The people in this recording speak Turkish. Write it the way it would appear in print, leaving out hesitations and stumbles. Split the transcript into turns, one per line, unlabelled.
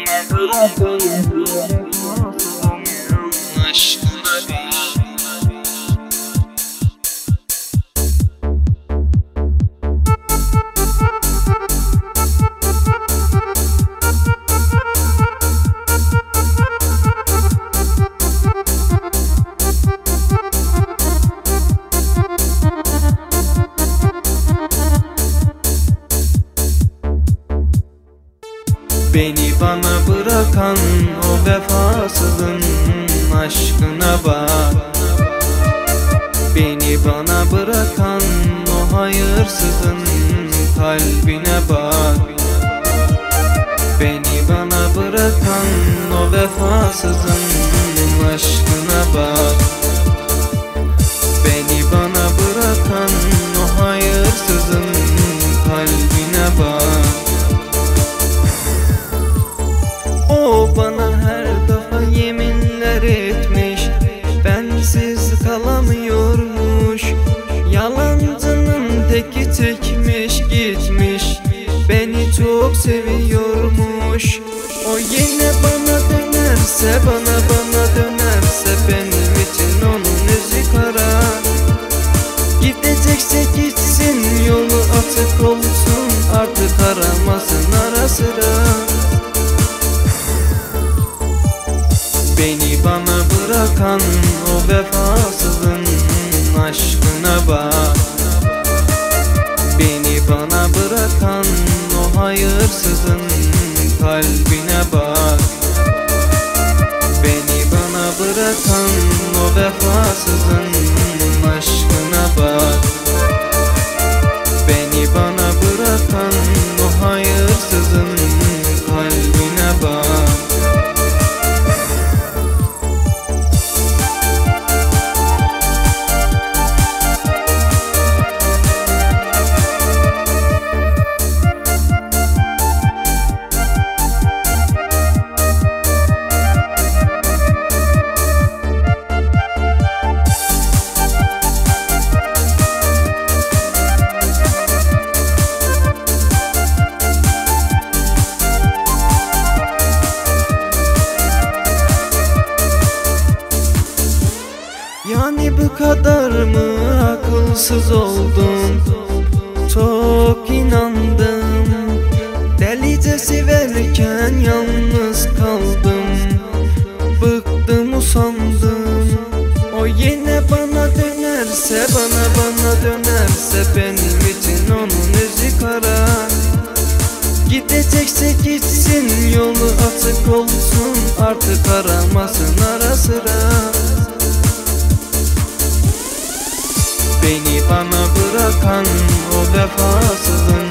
bırakan aşkına değil. Beni bana bırakan o vefasızın aşkına bak. Beni bana bırakan o hayırsızın kalbine bak. Beni bana bırakan o vefasızın aşkına bak. Beni bana bırakan o hayırsızın kalbine bak. O bana her defa yeminler etmiş, bensiz kalamıyormuş. Yalancının teki çekmiş gitmiş, beni çok seviyormuş. O yine bana dönerse, bana dönerse, benim için onun yüzü kara. Gidecekse gitsin, yolu açık olsun, artık aramasın ara sıra. Beni bana bırakan o vefasızın aşkına bak. Beni bana bırakan o hayırsızın kalbine bak. Beni bana bırakan o vefasızın aşkına bak. Beni bana bırakan o hayırsızın kalbine bak. Yani bu kadar mı akılsız oldum? Çok inandım, delice severken yalnız kaldım. Bıktım usandım, o yine bana dönerse, bana dönerse, benim için onun yüzü kara. Gidecekse gitsin, yolu açık olsun, artık aramasın ara sıra. Beni bana bırakan o vefasızın